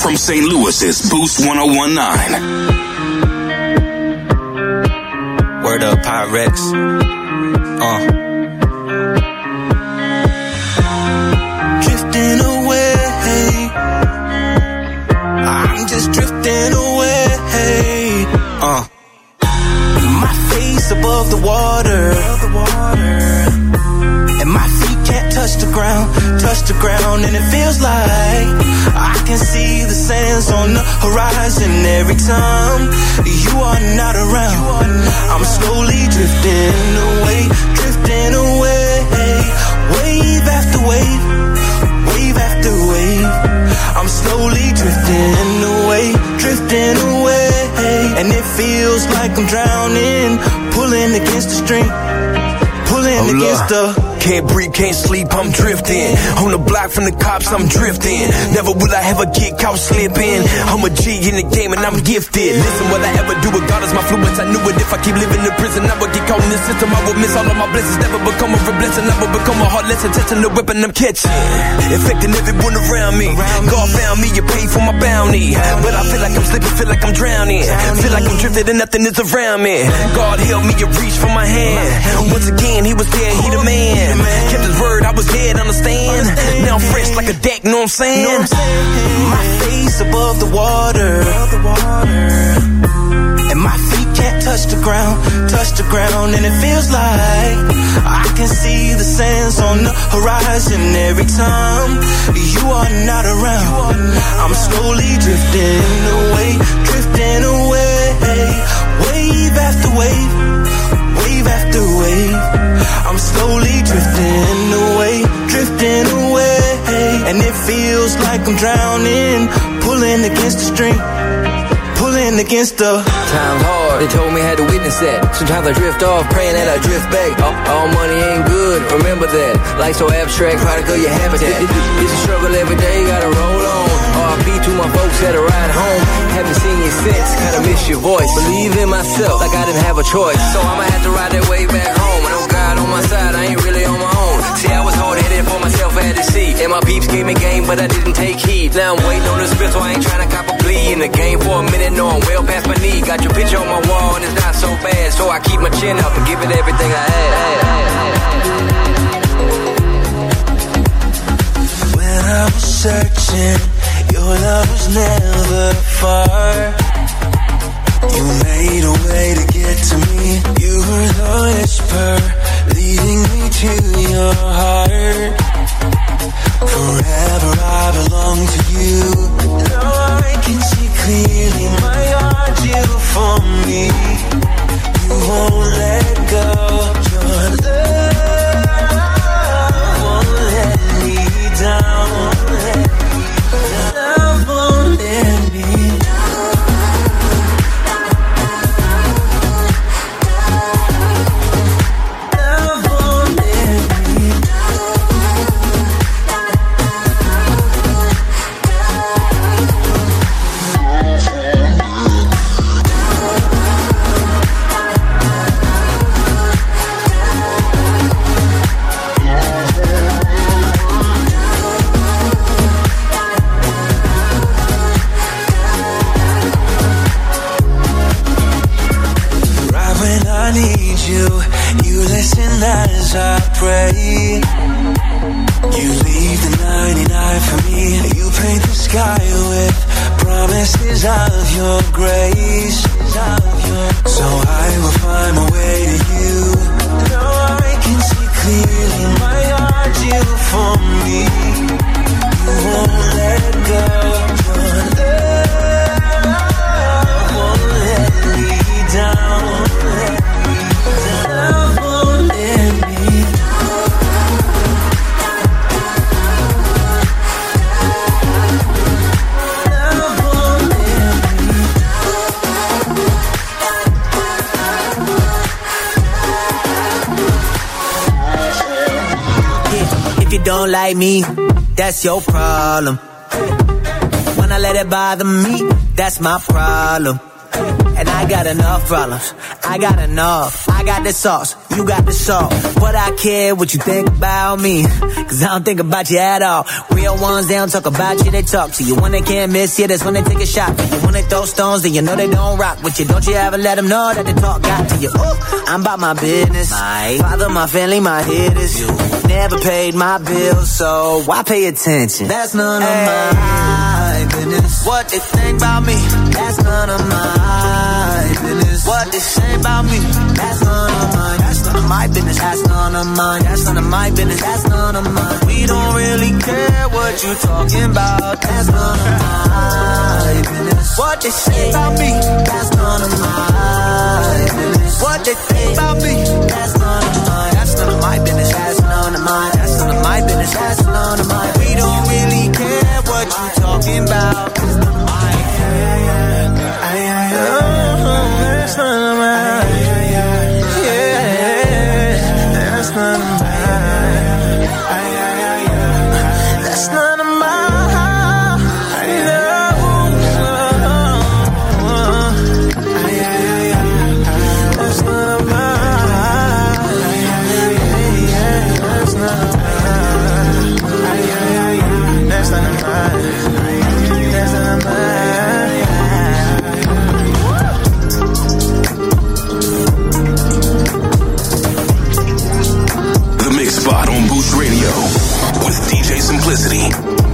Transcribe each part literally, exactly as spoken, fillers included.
from Saint Louis's Boost one oh one nine. Word up, Pyrex. Uh. Drifting away. I'm just drifting away. Uh. My face above the water. And my feet can't touch the ground, touch the ground, and it feels like I can see the sands on the horizon every time you are not around. I'm slowly drifting away, drifting away, wave after wave, wave after wave. I'm slowly drifting away, drifting away, and it feels like I'm drowning, pulling against the stream, pulling oh, against the. Can't breathe, can't sleep, I'm drifting. On the block from the cops, I'm drifting. Never will I ever get caught slipping. I'm a G in the game and I'm gifted. Listen, will I ever do it? God is my fluence. I knew it. If I keep living in prison, I would get caught in this system. I would miss all of my blessings. Never become a blessing. I would become a heart lesson. Testing the weapon I'm catching. Infecting everyone around me. God found me, you paid for my bounty. But I feel like I'm slipping, feel like I'm drowning. Feel like I'm drifted and nothing is around me. God help me, you reach for my hand. Once again, he was there, he the man. Kept his word, I was dead, understand. Now I'm fresh like a deck, know what I'm saying? My face above the water, and my feet can't touch the ground, touch the ground, and it feels like I can see the sands on the horizon every time you are not around. I'm slowly drifting away, drifting away, wave after wave, wave after wave. I'm slowly drifting away, drifting away, and it feels like I'm drowning, pulling against the stream, pulling against the. Time's hard, they told me I had to witness that. Sometimes I drift off, praying that I drift back. All, all money ain't good, remember that. Life so abstract, product of your habitat. It's a struggle every day, gotta roll on. R I P to my folks that are right home. Haven't seen you since, kinda miss your voice. Believe in myself, like I didn't have a choice. So I'ma have to ride that way back home. And oh God on my side, I ain't really on my own. See, I was hard-headed for myself, I had to see. And my peeps gave me game, but I didn't take heed. Now I'm waiting on the spit, so I ain't trying to cop a plea. In the game for a minute, no, I'm well past my knee. Got your picture on my wall, and it's not so bad. So I keep my chin up and give it everything I had. When I was searching, your love was never far. You made a way to get to me. You were the whisper leading me to your heart. Forever I belong to you. Now I can see clearly my heart, you for me. You won't let go. Your love won't let me down. Love won't let me as I pray. You leave the ninety-nine for me. You paint the sky with promises of your grace. So I will find my way to you. Now I can see clearly my heart, you for me. You won't let go. Your love won't let me down. You don't like me, that's your problem. When I let it bother me, that's my problem. And I got enough problems, I got enough. I got the sauce, you got the salt. But I care what you think about me, cause I don't think about you at all. Real ones, they don't talk about you, they talk to you. When they can't miss you, that's when they take a shot for you. When they throw stones, then you know they don't rock with you. Don't you ever let them know that the talk got to you. Ooh, I'm about my business, my father, my family, my hitters. You never paid my bills, so why pay attention? That's none of my business. What they think about me, that's none of my business. What they say about me, that's none of mine. That's none of my business. That's none of mine. That's none of my business. That's none of mine. We don't really care what you talking about. That's none of my business. What they say about me, that's none of my business. What they think about me, that's none of mine. That's none of my business. That's none of mine. That's none of my business. That's none of mine. We don't really care what you talking about. That's none of mine. That's none of mine. Yeah, that's none of mine. That's none of mine. Spot on Boost Radio with D J Simplicity.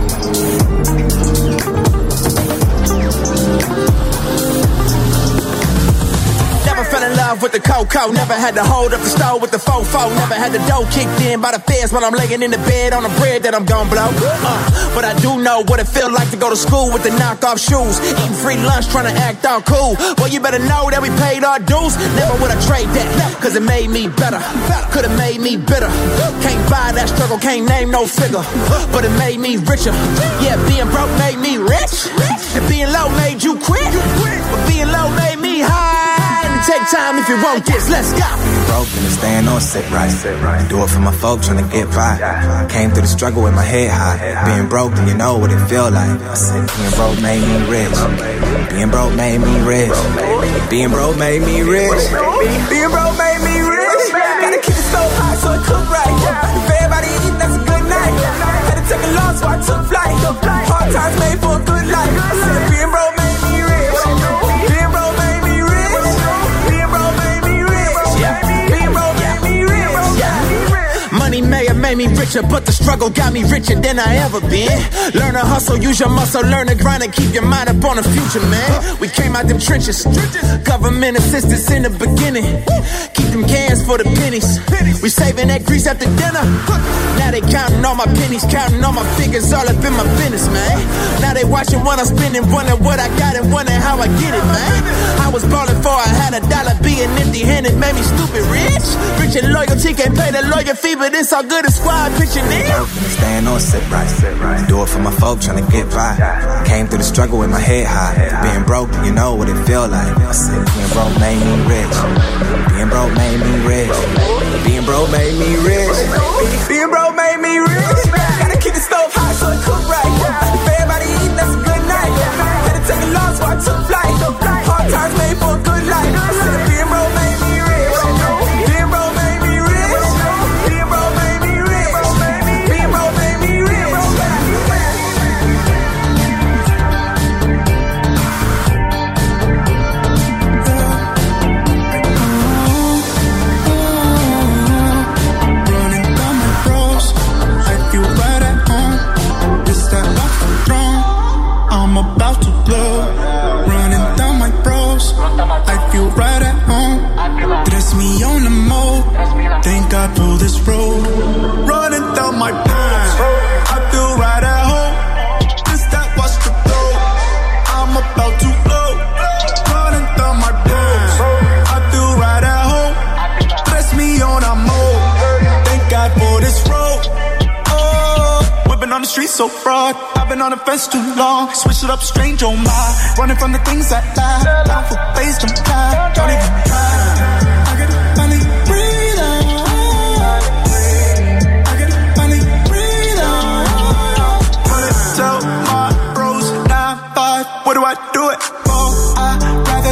Never fell in love with the cocoa. Never had to hold up the stove with the fofo. Never had the dough kicked in by the feds while I'm laying in the bed on the bread that I'm gon' blow. Uh, but I do know what it feel like to go to school with the knockoff shoes. Eating free lunch, trying to act all cool. Well, you better know that we paid our dues. Never would I trade that, cause it made me better. Could've made me bitter. Can't buy that struggle, can't name no figure. But it made me richer. Yeah, being broke made me rich. And being low made you quit. But being low made me high. Take time if you want this, let's go. Being broke and staying on sit right. Do it for my folk trying to get by. Came through the struggle with my head high. Being broke and you know what it feel like. I said being broke made me rich. Being broke made me rich. Being broke made me rich. Being broke made me rich. Gotta keep the stove hot so it cook right. If everybody eating, that's a good night. Had to take a loss so I took flight. Hard times made for a good life. I said being broke made me rich. Being broke made me rich. Being broke made me rich. Being broke made me rich. Money may have made me richer, but the struggle got me richer than I ever been. Learn to hustle, use your muscle, learn to grind and keep your mind up on the future, man. We came out them trenches, government assistance in the beginning. Keep them cans for the pennies. We saving that grease after dinner. Now they counting all my pennies, counting all my figures, all up in my business, man. Now they watching what I'm spending, wondering what I got and wondering how I get it, man. I was ballin' for I had a dollar, being empty-handed made me stupid rich. Rich and loyalty can't pay the lawyer fee, but it's all good as squad pitching in. Staying on sit right. Do it for my folk trying to get by. Came through the struggle with my head high. Being broke, you know what it feel like. I said being broke made me rich. Being broke made me rich. Being broke made me rich. Being broke made me rich. Gotta keep the stove hot so it cook right. If everybody eating, that's a good night. Had to take a loss so I took flight. Hard times made for a good life. I said being broke made me rich. Being broke made me rich. Being broke made me rich. Being broke made me rich. I'm about to blow, running down my bros. I feel right at home. Dress me on the mode. Thank God for this road. Running down my pants. I feel right at home. This that watch the flow. I'm about to blow, running down my bros. I feel right at home. Dress me on a mode. Thank God for this road. On the street so broad, I've been on the fence too long. Switch it up, strange, oh my. Running from the things that lie. Down for face, don't lie. Don't even try. I gotta finally breathe out. I gotta finally breathe out. Wanna tell my bros nine five, what do I do it for? I'd rather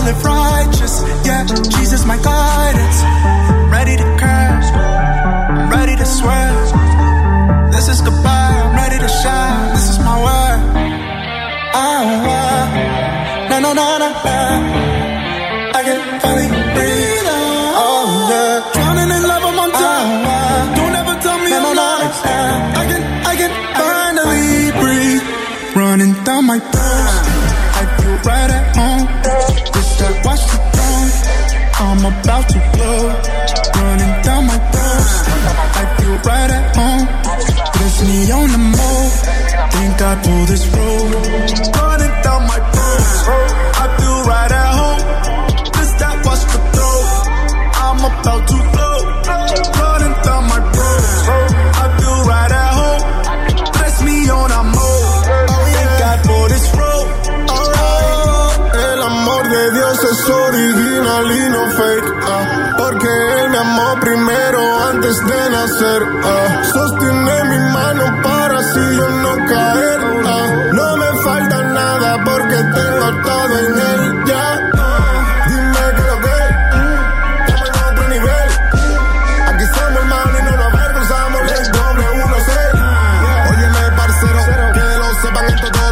live righteous. Yeah, Jesus my guidance. Ready to curse, I'm ready to swear. This is goodbye, I'm ready to shine. This is my word. Oh, uh, na na na na na. I can finally breathe. Oh yeah, drowning in love, I'm on top. Oh, uh, don't ever tell me I'm not. I can, I can finally breathe. Running down my throat, I feel right at home. This that watch the throne, I'm about to blow. Running down my throat, I feel right at home. There's me on the move, think I pull this road. Running down my throat, I feel right at home. This that watch the throne, I'm about to blow. Running down my throat, I feel right at home. There's me on the move. Por this road, oh, el amor de Dios es original y no fake, ah, porque Él me amó primero antes de nacer, ah, sostiene mi mano para así yo no caer, ah, no me falta nada porque tengo todo en Él, ya, ah, dime que lo que, estamos en otro nivel, aquí somos hermanos y no nos avergonzamos, el doble uno seis, óyeme parcero, que lo sepan esto todo.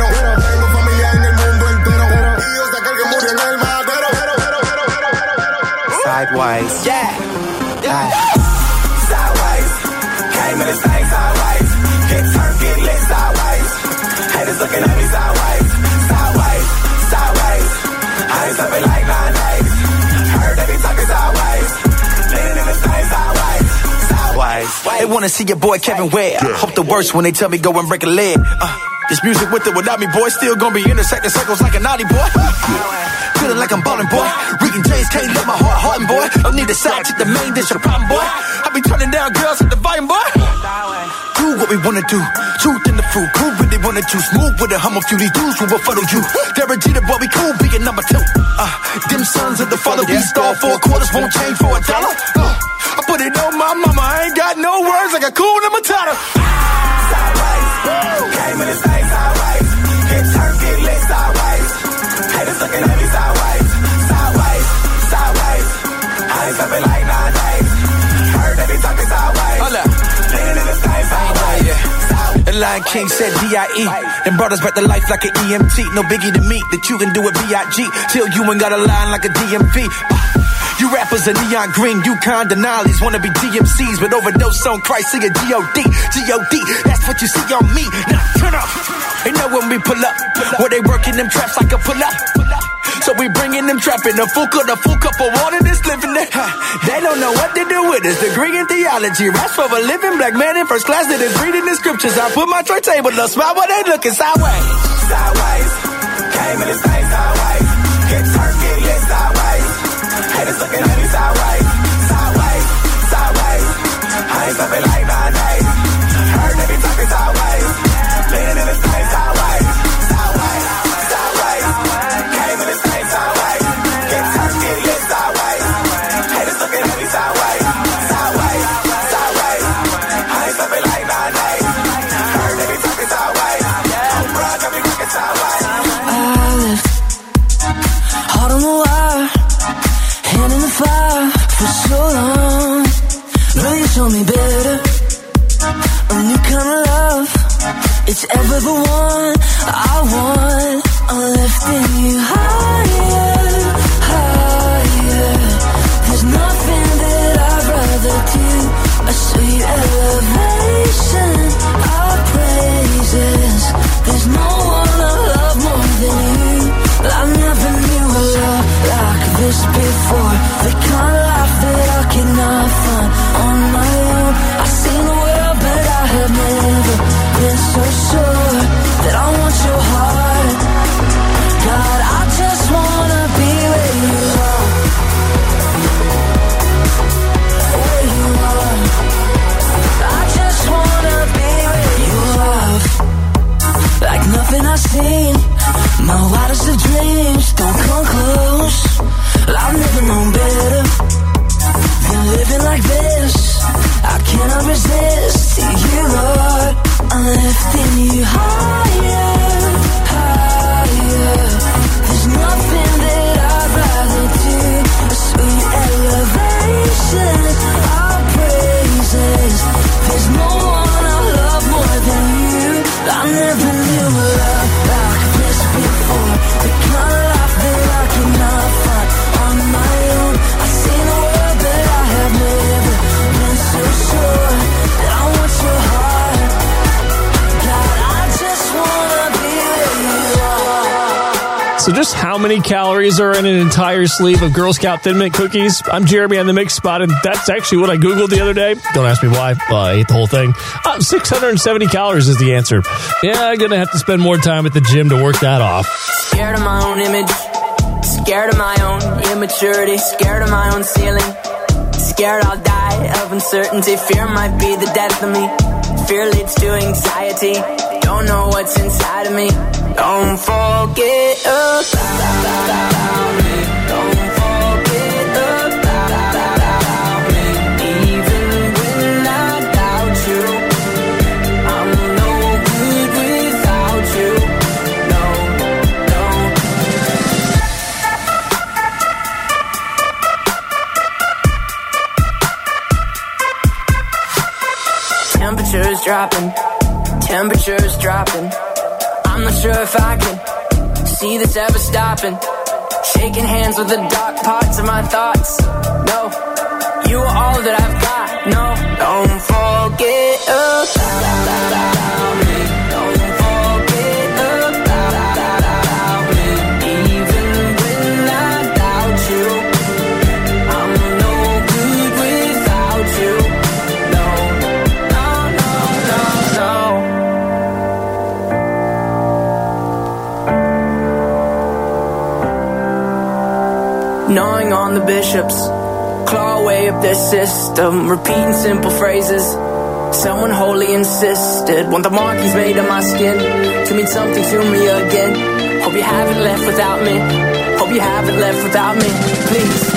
Sideways. Yeah. Yeah. Sideways. Came in this thing sideways. Get turned, get lit sideways. Haters looking at me sideways. Sideways. Sideways. I ain't something like nine days. Heard they be talking sideways. Leaning in this thing sideways. Sideways. They wanna see your boy Kevin Ware. Hope the worst when they tell me go and break a leg. Uh, this music with or without me, boy, still gonna be intersecting circles like a naughty boy. Feeling like I'm ballin', boy. Reading James, can't let my heart harden, boy. Don't need a side chick, the main dish, the problem, boy. I be turning down girls at the volume, boy. Do what we wanna do. Truth in the fruit, cool really wanna choose. Move with a hum of few these dudes who will follow you. Derek Jeter, boy, we cool, being number two. Uh, them sons of the follow, we star four quarters, won't change for a dollar. Uh, I put it on my mama, I ain't got no words like a cool Matata. Sideways, came in this thing sideways. Get turned, get lit sideways. Haters looking at me sideways, sideways, sideways. I ain't something like nine days. Heard they be talking sideways. Hold up. Leaning in this thing sideways. Yeah. The Lion King said D I E and brought us back to life like an E M T. No biggie to me that you can do it B I G till you ain't got a line like a D M V. You rappers are neon green, Yukon Denali's wanna be D M Cs, but overdose on Christ, see a G O D, G O D, that's what you see on me. Now turn up, they know when we pull up, where they working them traps like a pull up. So we bringing them trapping a full cup, a full cup of water that's living there. They don't know what to do with this degree in theology. Raps for a living black man in first class that is reading the scriptures. I put my tray table up, smile while they looking sideways. Sideways, came in this thing sideways. Get turned, get lit sideways. Haters looking at me sideways, sideways, sideways. I ain't something like nine days. Heard they be talking sideways. Leaning in this thing sideways, sideways, sideways. Came in this thing sideways. Get turned, get lit sideways. Haters looking at me sideways, sideways, sideways. I ain't something like nine days. Heard they be talking sideways. Oh, bro, got me rocking sideways. I lived hard on the wire, hand in the fire for so long. Will you show me better? So just how many calories are in an entire sleeve of Girl Scout Thin Mint cookies? I'm Jeremy on the Mix Spot, and that's actually what I Googled the other day. Don't ask me why. Uh, I ate the whole thing. Uh, six hundred seventy calories is the answer. Yeah, I'm going to have to spend more time at the gym to work that off. Scared of my own image. Scared of my own immaturity. Scared of my own ceiling. Scared I'll die of uncertainty. Fear might be the death of me. Fear leads to anxiety. Don't know what's inside of me. Don't forget about me. Don't forget about me. Even when I doubt you, I'm no good without you. No, no. Temperature's dropping. Temperature's dropping. I'm not sure if I can see this ever stopping. Shaking hands with the dark parts of my thoughts. No, you are all that I've got. No, don't forget about me. Don't forget about me. Even when I doubt you, I'm no good without you. No, no, no, no, no. Gnawing on the bishops, claw away up their system, repeating simple phrases. Someone wholly insisted, want the markings made on my skin to mean something to me again. Hope you haven't left without me. Hope you haven't left without me. Please.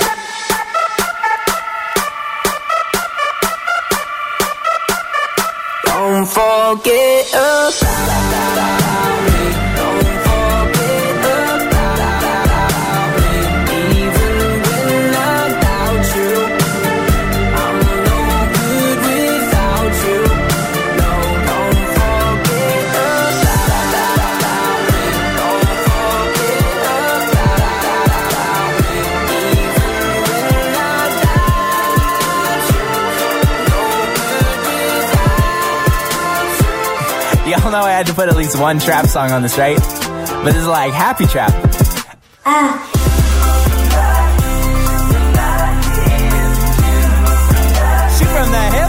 Don't forget about me. Don't forget about me. Even when I doubt you, I'm no good without you. No, don't forget about me. Don't forget about me. Even when I doubt you, no good without you. Y'all know I had to put at least one trap song on this, right? But this is like happy trap. Ah. Shoot from the hip.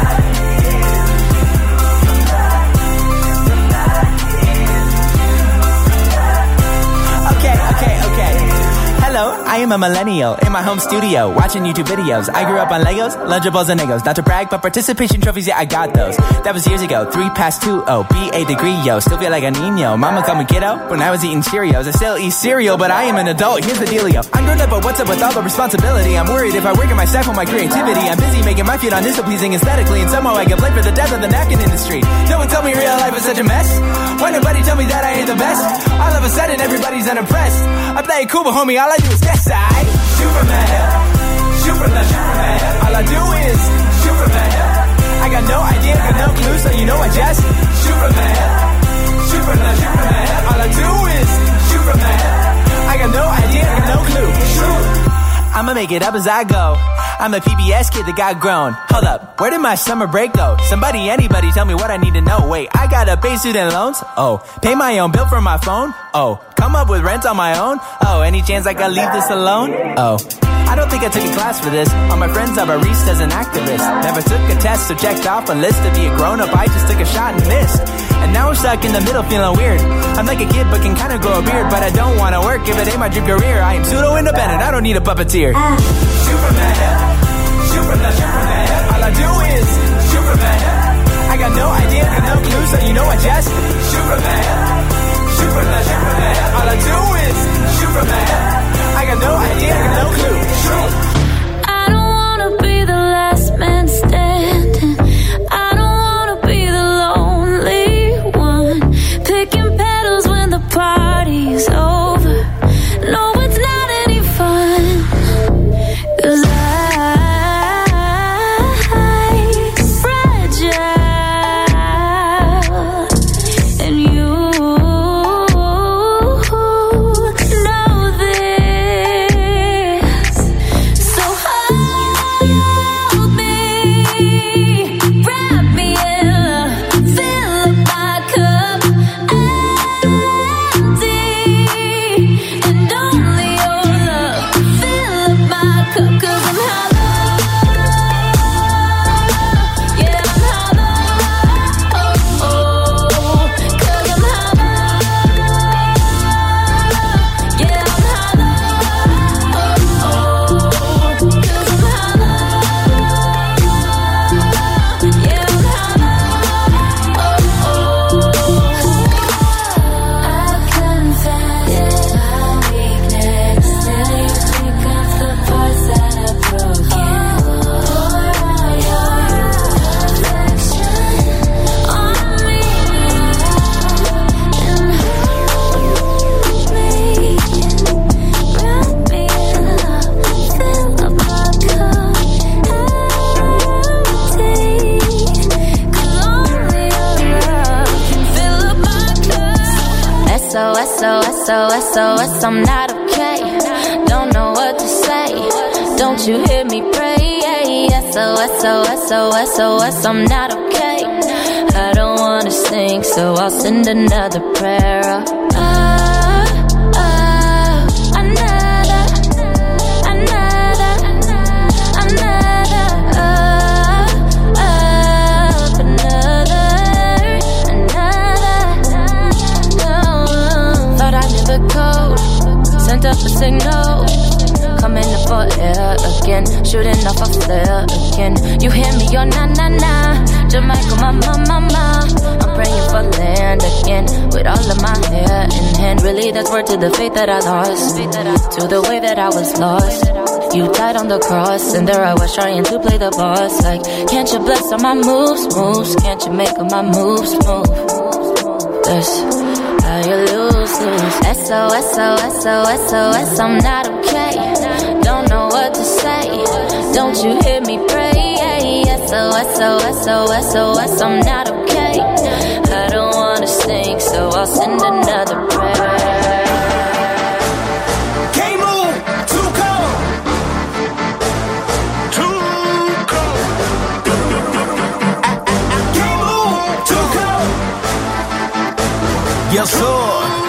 Okay, okay, okay. Hello, I am a millennial in my home studio, watching YouTube videos. I grew up on Legos, Lunchables, and Egos. Not to brag, but participation trophies, yeah, I got those. That was years ago, three past two, oh, B A degree, yo. Still feel like a Nino. Mama called me kiddo when I was eating Cheerios. I still eat cereal, but I am an adult. Here's the dealio. I'm grown up, but what's up with all the responsibility? I'm worried if I work in myself on my creativity. I'm busy making my feet on this so pleasing aesthetically, and somehow I get blamed for the death of the napkin industry. No one told me real life was such a mess. Why nobody tell me that I ain't the best? All of a sudden, everybody's unimpressed. I play it cool, but homie, all I do is guess I shoot from the hip, shoot from the, shoot from the hip. All I do is shoot from the hip. I got no idea, got no clue, so you know I just shoot from the hip, shoot from the, shoot from the hip. All I do is shoot from the hip. I got no idea, got no clue. Shoot. I'ma make it up as I go. I'm a P B S kid that got grown. Hold up, where did my summer break go? Somebody, anybody, tell me what I need to know. Wait, I gotta pay student loans? Oh, pay my own bill for my phone? Oh, come up with rent on my own? Oh, any chance I can leave this alone? Oh, I don't think I took a class for this. All my friends are baristas and activists. Never took a test or checked off a list to be a grown-up. I just took a shot and missed. And now I'm stuck in the middle feeling weird. I'm like a kid but can kind of grow a beard. But I don't want to work if it ain't my dream career. I am pseudo-independent, I don't need a puppeteer. Ah. Shoot from the hip, shoot from the, shoot from the hip. All I do is shoot from the hip. I got no idea, got no clue, so you know I just shoot from the hip, shoot from the, shoot from the hip. All I do is shoot from the hip. I got no idea, got no clue. Shoot. I don't wanna be the last man standing. I don't wanna be the lonely one, picking petals when the party's over. No, it's not any fun, 'cause I'm fragile, and you S O S O S O S, I'm not okay. Don't know what to say. Don't you hear me pray? S O S O S O S O S, I'm not okay. I don't wanna sing, so I'll send another prayer. Oh, oh, another, another, another, oh, oh, another, another. Oh, thought I knew the code, sent up a signal. Coming up for air again, shooting off a flare again. You hear me, oh na na na, Jamaica, mama, mama. I'm praying for land again, with all of my hair in hand. Really, that's word to the faith that I lost, to the way that I was lost. You died on the cross, and there I was trying to play the boss. Like, can't you bless all my moves, moves? Can't you make all my moves move? That's how you lose, lose. S O S O S O S O S, I'm not okay. Don't know what to say. Don't you hear me pray? S O S O S O S O S, I'm not okay. I don't wanna sing, so I'll send another prayer. Can't move, too cold. Too cold. I, I, I can't move, too cold. Yes, sir.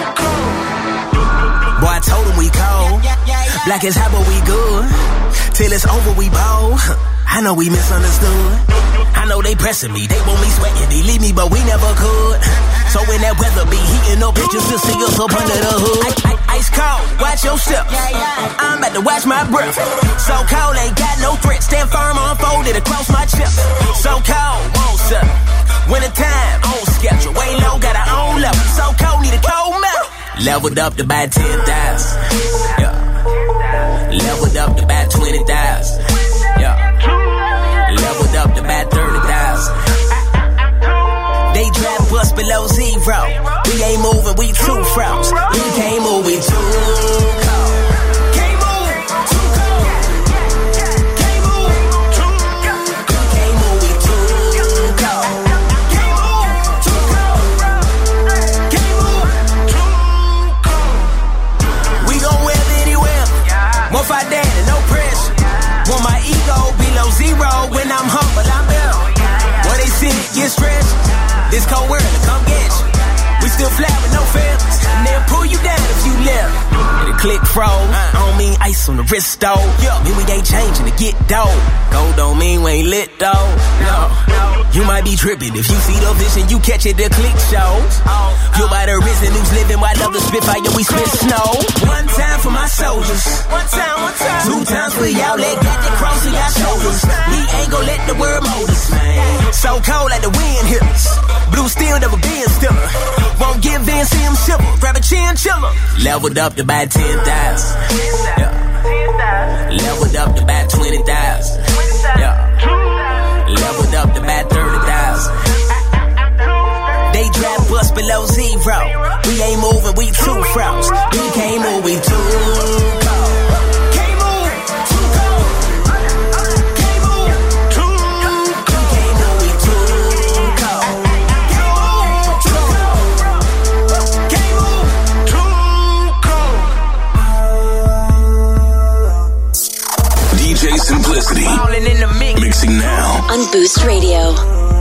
Boy, I told him we cold. Black is hot, but we good. Till it's over, we bold. I know we misunderstood. I know they pressing me, they want me sweating. They leave me, but we never could. So when that weather be heating up, pictures to see us up under the hood. I, I, ice cold, watch your step. I'm about to watch my breath. So cold, ain't got no threat. Stand firm, unfolded across my chest. So cold, won't settle. Winter time, on schedule. Way low, got our own level. So cold, need a cold metal. Leveled up to buy ten thousand. Yeah. Leveled up to buy twenty thousand. Yeah. Leveled up to buy thirty thousand. They draft us below zero. We ain't moving, we too froze. We can't move, we too cold. Can't move, too cold. Can't move, too cold. Can't move, we too cold. Can't move, too cold. Can't move, too cold. We gon' weather anywhere. More fight down and no pressure. Want my ego below zero. When I'm humble, I'm better. What they see, get stretched. This cold world will come get you. We still fly with no feathers, and they'll pull you down if you left. And the click froze. I don't mean ice on the wrist though. Yeah, mean we ain't changing to get dough. Gold don't mean we ain't lit though. No, you might be tripping if you see the vision, you catch it. The click shows. You by the risen who's living while others spit fire, we spit snow. One time for my soldiers. One time, one time. Two times for y'all that got that cross on y'all shoulders. We ain't gon' let the world mold us, man. So cold like the wind hit us. Blue steel never been stiller. Won't give in, see him shiver. Grab a chin chiller. Leveled up to buy ten thousand. Yeah. Leveled up to buy twenty thousand. Yeah. Leveled up to buy thirty thousand. They draft us below zero. We ain't moving, we too froze. We can't move, we too cold. Can't move, too cold. Can't move, too cold. Can't move, we too cold. Can't move, too cold. Can't move, too cold. D J Simplicity. In the mix. Mixing now on Boost Radio.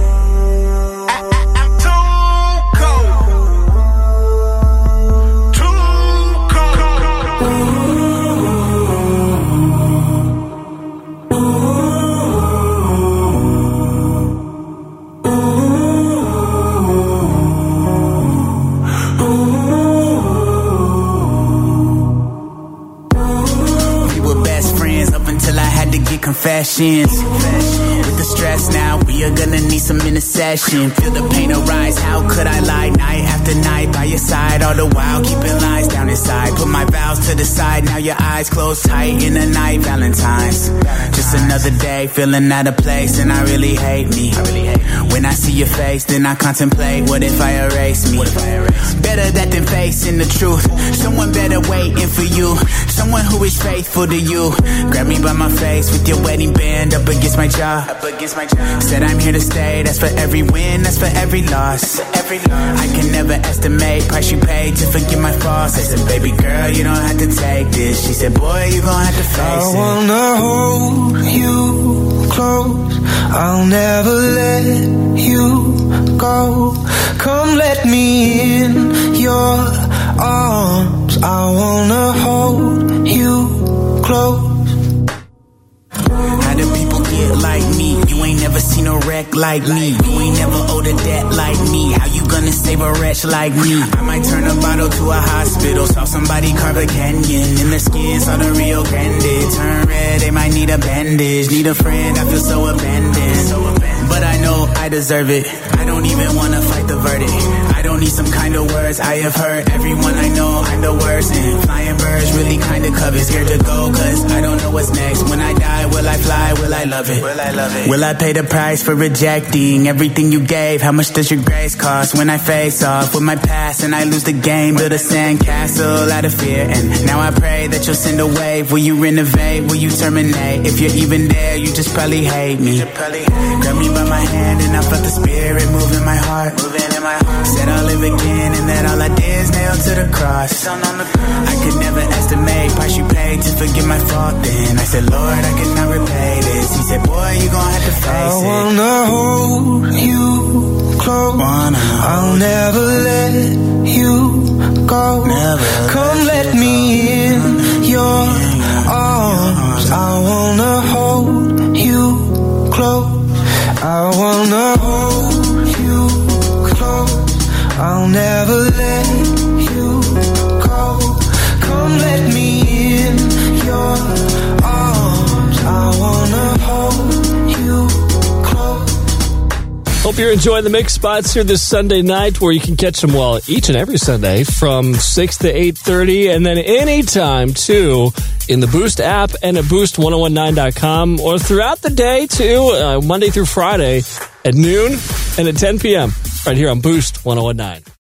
Confessions. With the stress now, we are gonna need some intercession. Feel the pain arise, how could I lie? Night after night by your side, all the while keeping lies down inside. Put my vows to the side, now your eyes closed tight in the night. Valentine's, just another day, feeling out of place, and I really hate me. When I see your face, then I contemplate, what if I erase me? Better that than facing the truth. Someone better waiting for you. Someone someone who is faithful to you. Grab me by my face with your wedding band up against my jaw. Up against my jaw. Said I'm here to stay. That's for every win. That's for every loss. For every loss. I can never estimate price you paid to forgive my faults. I said, baby girl, you don't have to take this. She said, boy, you gon' have to face I it. I wanna hold you close. I'll never let you go. Come let me in your arms. I wanna hold you close. How do people get like me? You ain't never seen a wreck like me. You ain't never owed a debt like me. How you gonna save a wretch like me? I might turn a bottle to a hospital. Saw somebody carve a canyon in their skin, saw the Rio Grande turn red. They might need a bandage. Need a friend, I feel so abandoned, so abandoned. But I know I deserve it. I don't even wanna fight the verdict. I don't need some kind of words. I have heard everyone I know, I'm the worst. And flying birds really kinda covered. Scared to go cause I don't know what's next. When I die, will I fly? Will I love it? Will I love it? Will I pay the price for rejecting everything you gave? How much does your grace cost when I face off with my past and I lose the game? Build a sandcastle out of fear, and now I pray that you'll send a wave. Will you renovate? Will you terminate? If you're even there, you just probably hate me. Grab me by my hand and I felt the spirit moving my heart. Moving in my heart. Said I'll live again and that all I did is nail to the cross. I could never estimate price you paid to forgive my fault. Then I said, Lord, I cannot repay this. He said, boy, you gon' have to face I it. I wanna hold you close. Wanna I'll never let you go. Never Come let me in your arms. I wanna hold you close. I wanna hold you close. I'll never let you go. Come let me in your arms. I wanna hold you close. Hope you're enjoying the mix spots here this Sunday night, where you can catch them, well, each and every Sunday from six to eight thirty, and then anytime, too, in the Boost app and at boost ten nineteen dot com, or throughout the day, too, uh, Monday through Friday at noon and at ten p.m. right here on Boost ten nineteen.